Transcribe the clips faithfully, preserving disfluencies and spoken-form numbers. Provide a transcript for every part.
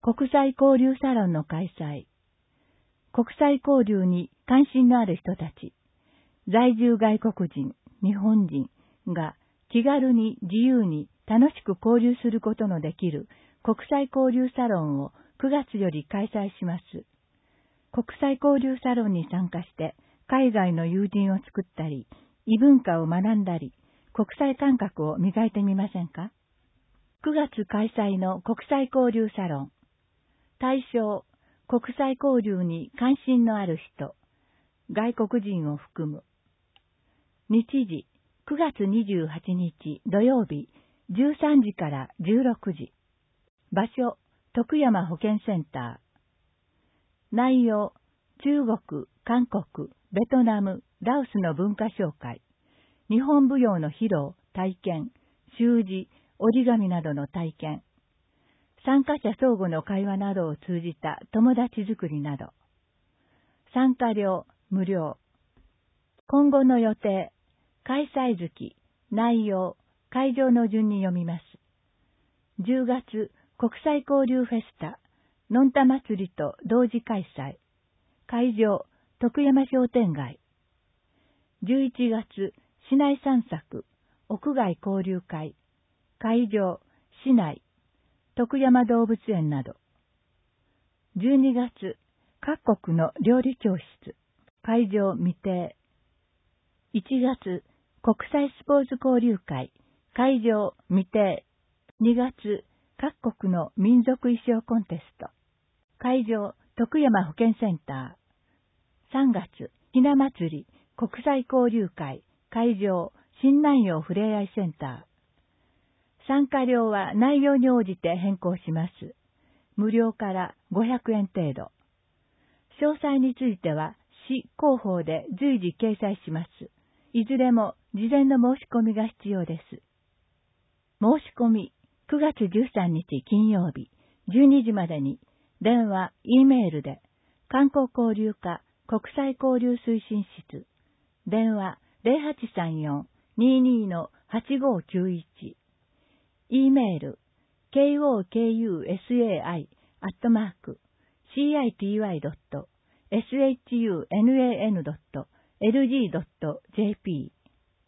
国際交流サロンの開催。国際交流に関心のある人たち、在住外国人、日本人が気軽に自由に楽しく交流することのできる国際交流サロンをくがつより開催します。国際交流サロンに参加して海外の友人を作ったり、異文化を学んだり、国際感覚を磨いてみませんか？くがつ開催の国際交流サロン。対象、国際交流に関心のある人、外国人を含む。日時、くがつにじゅうはちにち土曜日、じゅうさんじからじゅうろくじ。場所、徳山保健センター。内容、中国、韓国、ベトナム、ラオスの文化紹介、日本舞踊の披露、体験、習字、折り紙などの体験、参加者相互の会話などを通じた友達作りなど。参加料、無料。今後の予定、開催月、内容、会場の順に読みます。じゅうがつ、国際交流フェスタ、のんた祭りと同時開催。会場、徳山商店街。じゅういちがつ、市内散策、屋外交流会。会場、市内。徳山動物園など。じゅうにがつ、各国の料理教室、会場未定。いちがつ、国際スポーツ交流会、会場未定。にがつ、各国の民族衣装コンテスト、会場徳山保健センター。さんがつ、ひな祭り、国際交流会、会場新南陽ふれあいセンター。参加料は内容に応じて変更します。無料からごひゃくえん程度。詳細については市広報で随時掲載します。いずれも事前の申し込みが必要です。申し込みくがつじゅうさんにち金曜日じゅうにじまでに電話、Eメールで観光交流課国際交流推進室電話 ゼロはちさんよん にーにー のはちごきゅういちE メール ケーオーケーユーエスエーアイ アットマーク シーアイティーワイ ドット エスエイチユーエヌエーエヌ ドット エルジー ドット ジェーピー。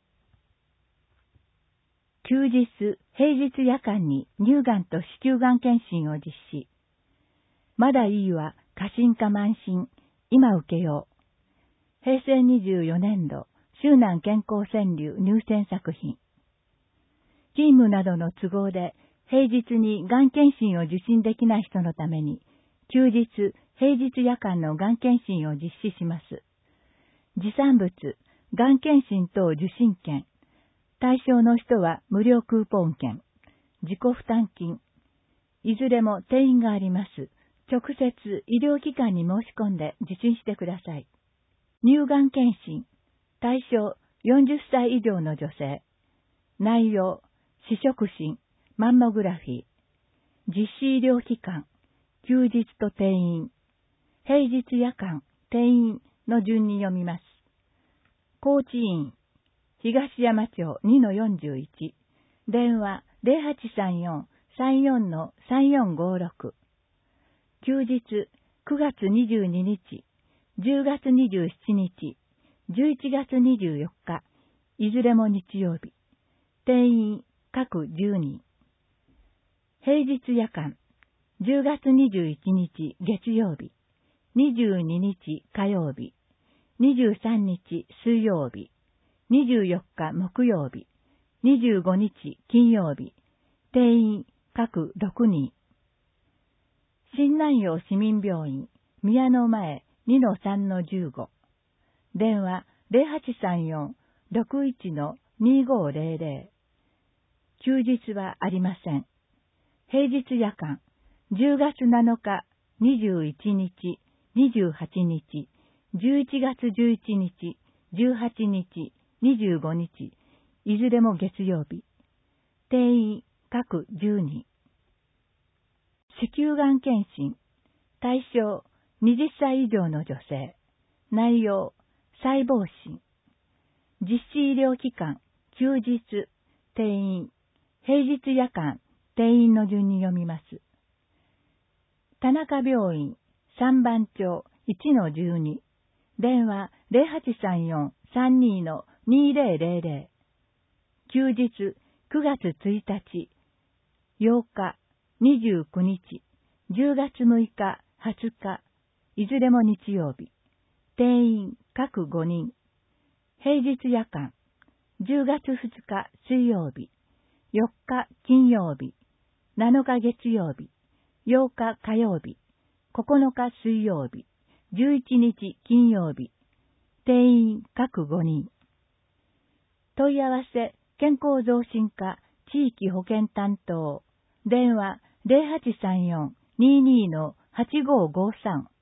休日、平日夜間に乳がんと子宮がん検診を実施。まだいいわ、過信か慢心、今受けよう。へいせいにじゅうよねんど、周南健康川柳入選作品。勤務などの都合で平日にがん検診を受診できない人のために、休日、平日夜間のがん検診を実施します。持参物、がん検診等受診券。対象の人は無料クーポン券。自己負担金。いずれも定員があります。直接医療機関に申し込んで受診してください。乳がん検診。対象よんじゅっさい以上の女性。内容、視触診、マンモグラフィー。実施医療機関、休日と定員。平日夜間、定員の順に読みます。高知院、東山町 にのよんじゅういち。電話 ゼロはちさんよん さんよん さんよんごろく。休日くがつにじゅうににち、じゅうがつにじゅうしちにち、じゅういちがつにじゅうよっか、いずれも日曜日。定員各じゅうにん。平日夜間、じゅうがつにじゅういちにち月曜日、にじゅうににち火曜日、にじゅうさんにち水曜日、にじゅうよっか木曜日、にじゅうごにち金曜日、定員各ろくにん。新南陽市民病院、宮の前 にのさんのじゅうご。電話 ゼロはちさんよん ろくいち にごゼロゼロ。休日はありません。平日夜間、じゅうがつなのか、にじゅういちにち、にじゅうはちにち、じゅういちがつじゅういちにち、じゅうはちにち、にじゅうごにち、いずれも月曜日。定員各じゅうにん。子宮がん検診。対象はたち以上の女性。内容、細胞診。実施医療機関、休日、定員、平日夜間、定員の順に読みます。 田中病院さんばん町 いちのじゅうに、電話 ゼロはちさんよん さんに の にゼロゼロゼロ。休日くがつついたち、ようか、にじゅうくにち、じゅうがつむいか、はつか、いずれも日曜日。定員各ごにん。平日夜間、じゅうがつふつか水曜日、よっか金曜日、なのか月曜日、ようか火曜日、ここのか水曜日、じゅういちにち金曜日。定員各ごにん。問い合わせ、健康増進課地域保健担当。電話 ゼロはちさんよん にじゅうに のはちごうごさん。